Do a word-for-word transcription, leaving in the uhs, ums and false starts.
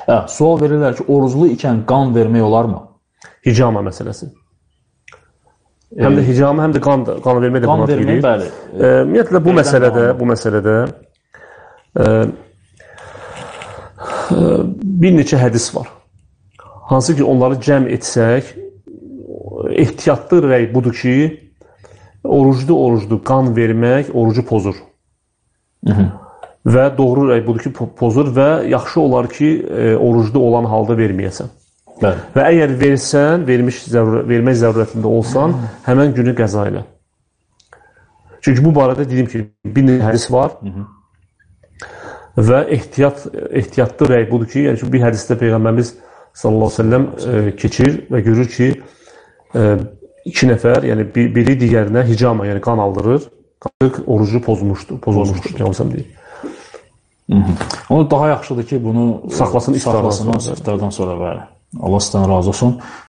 Hə, sual verirlər ki, oruclu ikən qan vermək olarmı? Hicama məsələsi. Həm də hicama, həm də qan, qan vermək də buna deyilir. Bəli. E, ümumiyyətlə, bu məsələdə, bu məsələdə e, e, bir neçə hədis var. Hansı ki, onları cəm etsək, ehtiyatlı rəy budur ki, oruclu-oruclu qan vermək orucu pozur. Hı -hı. Və doğru rəy budur ki, pozur və yaxşı olar ki, e, oruclu olan halda verməyəsən. Bəli. Və əgər versən, vermiş zərur vermək zərurətində olsan, Hı -hı. həmən günü qəza elə. Çünki bu barədə dedim ki, bir neçə hədis var. Hı -hı. Və ehtiyat, ehtiyatlı rəy budur ki, yəni bir hədisdə Peyğəmbərimiz sallallahu əleyhi və səlləm e, keçir və görür ki, e, iki nəfər, yəni biri digərinə hicama, yəni qan aldırır, orucu pozmuşdur, pozulmuşdur, yanılsam deyil. Onu daha yaxşıdır ki, bunu saxlasın iftardan sonra. iftardan sonra, bəli. Allah sizdən razı olsun.